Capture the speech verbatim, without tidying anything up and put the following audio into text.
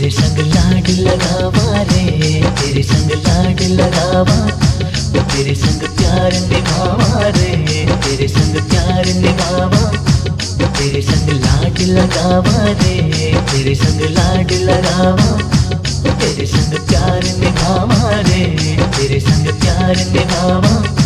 तेरे संग लाड लगावा रे, तेरे संग लाड लगावा, तेरे संग प्यार निभावा रे, तेरे संग प्यार निभावा, तेरे संग लाड लगावा रे, तेरे संग लाड लगावा, तेरे संग प्यार निभावा रे, तेरे संग प्यार निभावा।